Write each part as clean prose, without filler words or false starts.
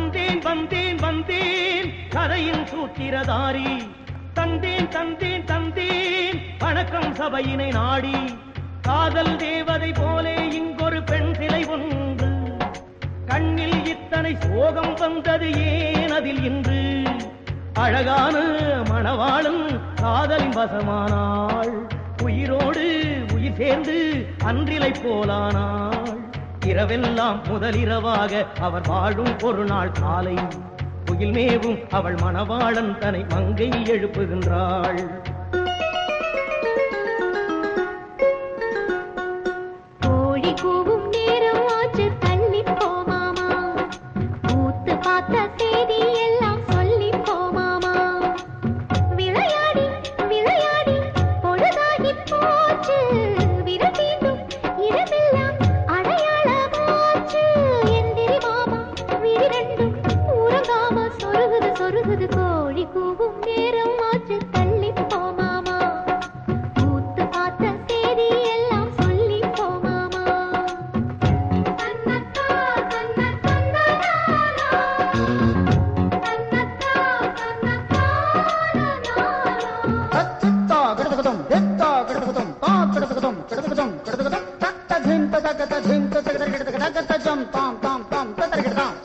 வந்தேன் வந்தேன் வந்தேன் கரையின் சூத்திரதாரி, தந்தேன் தந்தேன் தந்தேன் வணக்கம் சபையினை நாடி. காதல் தேவதை போலே இங்கொரு பெண் சிலை ஒன்று, கண்ணில் இத்தனை சோகம் வந்தது ஏன் அதில் இன்று? அழகான மணவாளன் காதலின் வசமானாள், உயிரோடு உயிர் சேர்ந்து அன்றிலை போலானாள். இரவெல்லாம் முதலிரவாக அவர் வாழும் ஒரு நாள் காலை, குயில் மேவும் அவள் மணவாளன் தன்னை மங்கை எழுப்புகின்றாள். கோழி கூவும் நேரம் ஆச்சு, தள்ளி போமாமா, பூத்து பார்த்த செய்தி எல்லாம் சொல்லி போமாமா. விளையாடி விளையாடி பொழுதாகி போச்சு, விரதீண்டும் இடமெல்லாம் அடையாளமாச்சு. எந்திரி மாமா விழிரெண்டும் உறங்காம சொருகுது சொருகுது. கோழி கூவும் நேரம் ஆச்சு, தள்ளி போமாமா, பூத்து பார்த்த செய்தி எல்லாம் சொல்லி போமாமா. தன்னத்தா தன்னத்தா தன்னத்தா தன்னத்தா. தச்சித்தா கடகதம் தெத்தா கடகதம் தா கடகதம் கடகதம் கடகதம் தத்த திந்த தகத திந்த தகத கடகத ஜம் தாம் தாம் தாம் ததரகதாம்.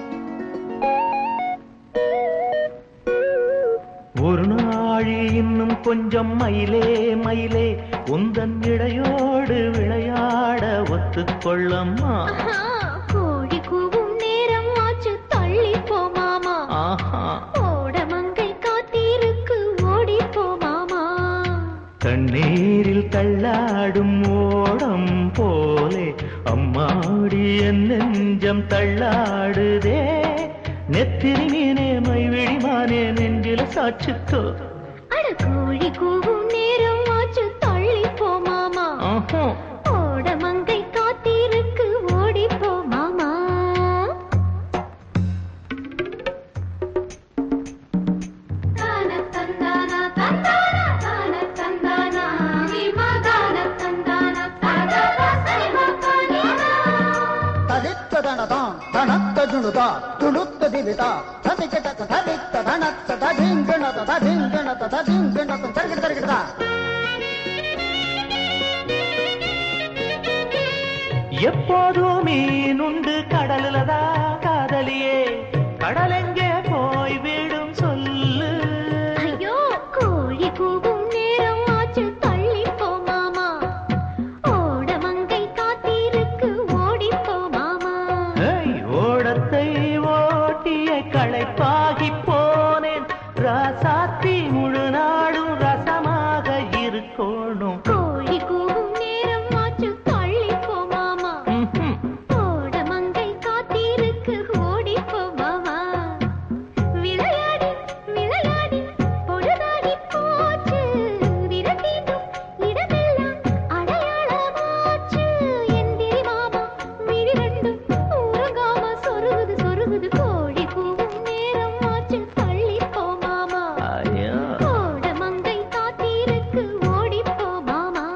ஒரு நாழி இன்னும் கொஞ்சம் மயிலே மயிலே, உந்தன் இடையோடு விளையாட ஒத்துக்கொள்ளம்மா. கோழி கூவும் நேரம் ஆச்சு, தள்ளி போமாமா, ஆஹா, ஓடமங்கை காத்திருக்கு ஓடி போமாமா. தண்ணீரில் தள்ளாடும் ஓடம் போலே அம்மாடி என் நெஞ்சம் தள்ளாடுதே. நெத்திரி மீனே மைவிழிமானே நெஞ்சில சாட்சித்தோ. அட கோழி கூவும் நேரம் ஆச்சு, தள்ளி போமாமா, ஆஹா, ஓடமங்கை காத்திருக்கு ஓடி போமாமா. தான தந்தானா தந்தானா தான தந்தானா விமதான தந்தானா தந்தானா சரிமபனினா. ததித்ததனதாம் தனத்த ஜுணுதா துணுத்த திவிதா ததிக்கட ததித்த தனத்த ததிங்கணத ததிங்கணத ததிங்கணத தரகிட தரகிடதா. எப்போதும் மீனுண்டு கடலுலதா காதலியே, கடலெங்கே போய் விடும் சொல்லு. ஐயோ கோழி கூவும் நேரம் ஆச்சு, தள்ளி போமாமா, ஓடமங்கை காத்திருக்கு ஓடி போமாமா. ஏய், ஓடத்தை ஓட்டிய களைப்பாகி போனேன், ராசாத்தி முழு நாடும் ரசமாக இருக்கணும். கோழி கூவும் நேரம் ஆச்சு, தள்ளி போமாமா, ஓடமங்கை காத்திருக்கு ஓடி போமாமா. விளையாடி விளையாடி பொழுதாகி போச்சு, விரதீண்டும் இடமெல்லாம் அடையாளமாச்சு. எந்திரி மாமா விழிரெண்டும் உறங்காம சொருகுது சொருகுது. கோழி கூவும் நேரம் ஆச்சு, தள்ளி போமாமா, ஐயா, ஓடமங்கை காத்திருக்கு ஓடி போமாமா.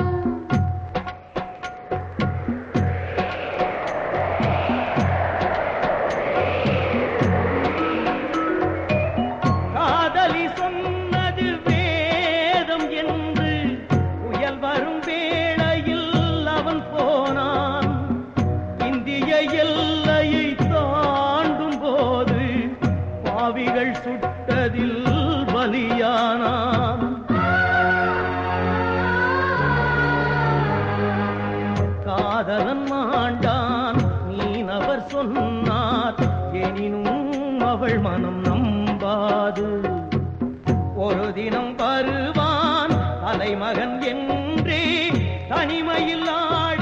காதலி சொன்னது வேதம் என்று, புயல் வரும் வேளையில் அவன் போனான். இந்திய எல்லையை தாண்டும் போது பாவிகள் சுட்டதில் பலியானான். காதலன் மாண்டான் மீனவர் சொன்னார், எனினும் அவள் மனம் நம்பாது. ஒரு தினம் வருவான் தலைமகன் என்றே தனிமையில் ஆடி